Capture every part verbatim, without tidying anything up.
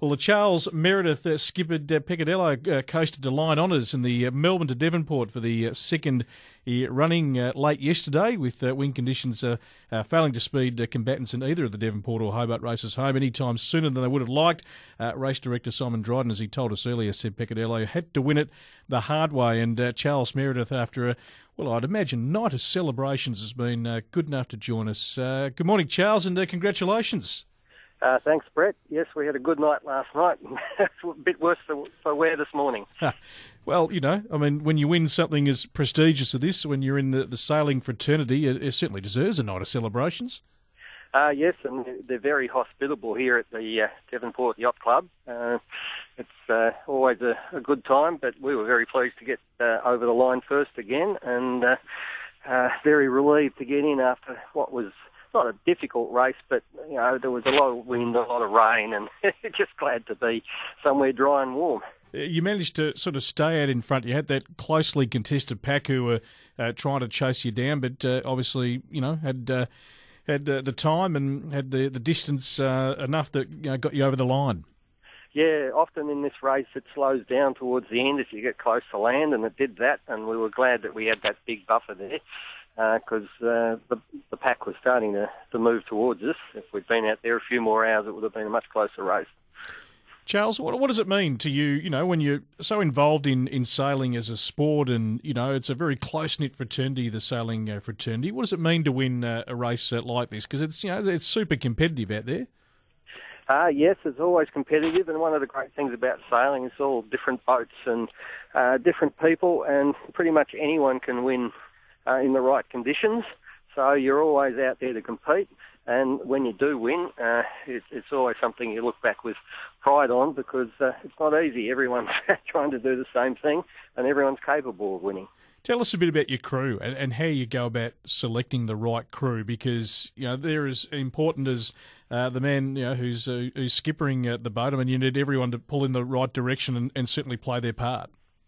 Well, the Charles Meredith uh, skippered uh, Peccadillo uh, coasted to line honours in the uh, Melbourne to Devonport for the uh, second year running uh, late yesterday, with uh, wind conditions uh, uh, failing to speed uh, combatants in either of the Devonport or Hobart races home any time sooner than they would have liked. Uh, race director Simon Dryden, as he told us earlier, said Peccadillo had to win it the hard way, and uh, Charles Meredith, after a well, I'd imagine night of celebrations, has been uh, good enough to join us. Uh, good morning, Charles, and uh, congratulations. Uh, thanks, Brett. Yes, we had a good night last night. A bit worse for, for wear this morning. Well, you know, I mean, when you win something as prestigious as this, when you're in the, the sailing fraternity, it, it certainly deserves a night of celebrations. Uh, yes, and they're very hospitable here at the uh, Devonport Yacht Club. Uh, it's uh, always a, a good time, but we were very pleased to get uh, over the line first again, and uh, uh, very relieved to get in after what was not a difficult race, but you know there was a lot of wind, a lot of rain, and just glad to be somewhere dry and warm. You managed to sort of stay out in front. You had that closely contested pack who were uh, trying to chase you down, but uh, obviously, you know, had uh, had uh, the time and had the the distance uh, enough that you know, got you over the line. Yeah, often in this race it slows down towards the end as you get close to land, and it did that, and we were glad that we had that big buffer there, because uh, uh, the, the pack was starting to, to move towards us. If we'd been out there a few more hours, it would have been a much closer race. Charles, what, what does it mean to you, you know, when you're so involved in, in sailing as a sport, and, you know, it's a very close-knit fraternity, the sailing uh, fraternity. What does it mean to win uh, a race uh, like this? Because it's, you know, it's super competitive out there. Uh, yes, it's always competitive, and one of the great things about sailing is all different boats and uh, different people, and pretty much anyone can win uh, in the right conditions. So you're always out there to compete, and when you do win, uh, it, it's always something you look back with pride on, because uh, it's not easy. Everyone's trying to do the same thing, and everyone's capable of winning. Tell us a bit about your crew and, and how you go about selecting the right crew, because you know they're as important as uh, the man you know who's uh, who's skippering uh, the boat. I mean, you need everyone to pull in the right direction and, and certainly play their part.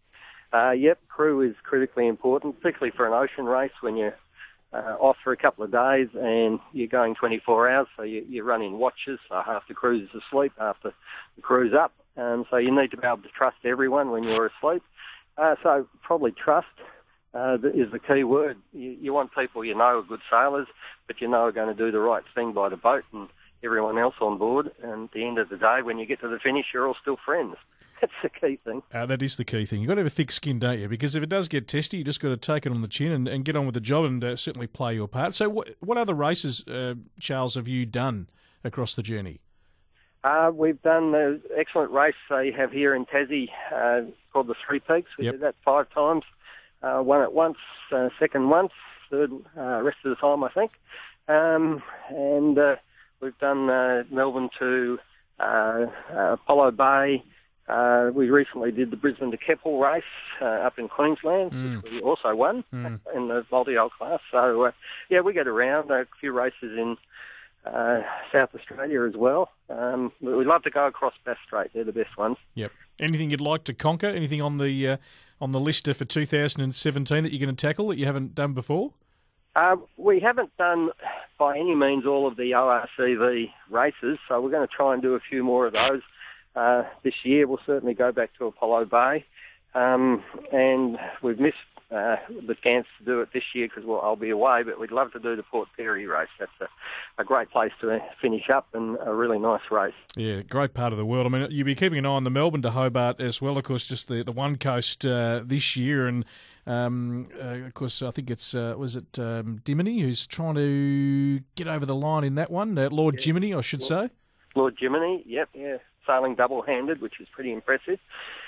Uh, yep, crew is critically important, particularly for an ocean race when you're uh, off for a couple of days and you're going twenty-four hours. So you, you run in watches. So half the crew's asleep, half the, the crew's up, and so you need to be able to trust everyone when you're asleep. Uh, so probably trust. Uh, is the key word. You, you want people you know are good sailors, but you know are going to do the right thing by the boat and everyone else on board. And at the end of the day, when you get to the finish, you're all still friends. That's the key thing. Uh, that is the key thing. You've got to have a thick skin, don't you? Because if it does get testy, you just got to take it on the chin and, and get on with the job and uh, certainly play your part. So what, what other races, uh, Charles, have you done across the journey? Uh, we've done an excellent race they have here in Tassie uh, called the Three Peaks. We Yep. did that five times. Uh, won it once, uh, second once, third uh, rest of the time, I think. Um, and uh, we've done uh, Melbourne to uh, uh, Apollo Bay. Uh, we recently did the Brisbane to Keppel race uh, up in Queensland, Mm. which we also won Mm. in the multi-hull class. So, uh, yeah, we get around a few races in uh, South Australia as well. Um, we love to go across Bass Strait. They're the best ones. Yep. Anything you'd like to conquer? Anything on the uh, on the list for two thousand seventeen that you're going to tackle that you haven't done before? Uh, we haven't done by any means all of the O R C V races, so we're going to try and do a few more of those uh, this year. We'll certainly go back to Apollo Bay, um, and we've missed uh, the chance to do it this year because we'll, I'll be away, but we'd love to do the Port Perry race. That's a, a great place to finish up and a really nice race. Yeah, great part of the world. I mean, you'll be keeping an eye on the Melbourne to Hobart as well, of course, just the, the one coast uh, this year. And, um, uh, of course, I think it's, uh, was it um, Diminy who's trying to get over the line in that one? Uh, Lord Yeah. Jiminy, I should say. Lord Jiminy, yep, yeah, sailing double-handed, which is pretty impressive.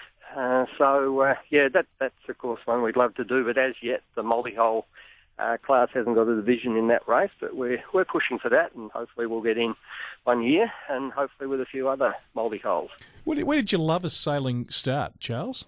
Uh, so, uh, yeah, that, that's, of course, one we'd love to do, but as yet, the multi-hull uh, class hasn't got a division in that race, but we're, we're pushing for that, and hopefully we'll get in one year, and hopefully with a few other multi-hulls. Where did, where did your love of sailing start, Charles?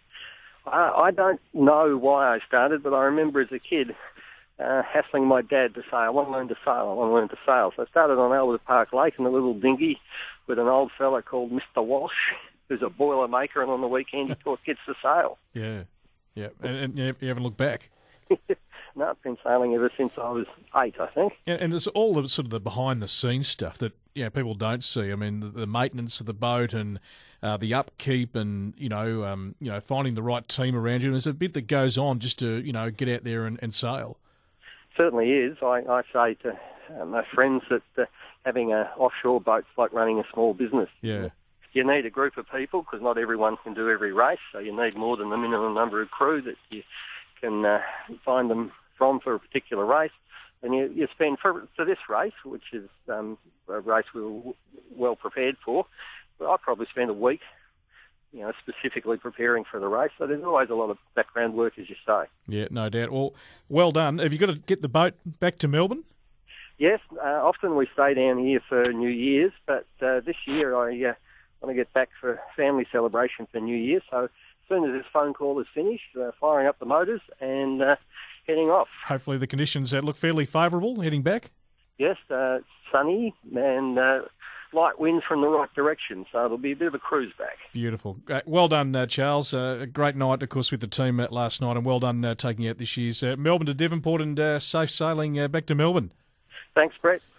Uh, I don't know why I started, but I remember as a kid uh, hassling my dad to say, I want to learn to sail, I want to learn to sail. So I started on Albert Park Lake in a little dinghy with an old fella called Mister Walsh, who's a boiler maker, and on the weekend he taught kids to sail. Yeah, yeah, and, and you haven't looked back. No, I've been sailing ever since I was eight, I think. And, and it's all the sort of the behind the scenes stuff that yeah, people don't see. I mean, the, the maintenance of the boat and uh, the upkeep, and you know, um, you know, finding the right team around you. And there's a bit that goes on just to you know get out there and, and sail. Certainly is. I, I say to uh, my friends that uh, having an offshore boat's like running a small business. Yeah. You need a group of people because not everyone can do every race, so you need more than the minimum number of crew that you can uh, find them from for a particular race. And you, you spend, for, for this race, which is um, a race we were w- well prepared for, I probably spend a week, you know, specifically preparing for the race. So there's always a lot of background work, as you say. Yeah, no doubt. Well, well done. Have you got to get the boat back to Melbourne? Yes, uh, often we stay down here for New Year's, but uh, this year I... Uh, want to get back for family celebration for New Year. So as soon as this phone call is finished, uh, firing up the motors and uh, heading off. Hopefully the conditions uh, look fairly favourable heading back. Yes, uh, sunny and uh, light winds from the right direction, so it'll be a bit of a cruise back. Beautiful. Uh, well done, uh, Charles. Uh, a great night, of course, with the team uh, last night, and well done uh, taking out this year's uh, Melbourne to Devonport and uh, safe sailing uh, back to Melbourne. Thanks, Brett.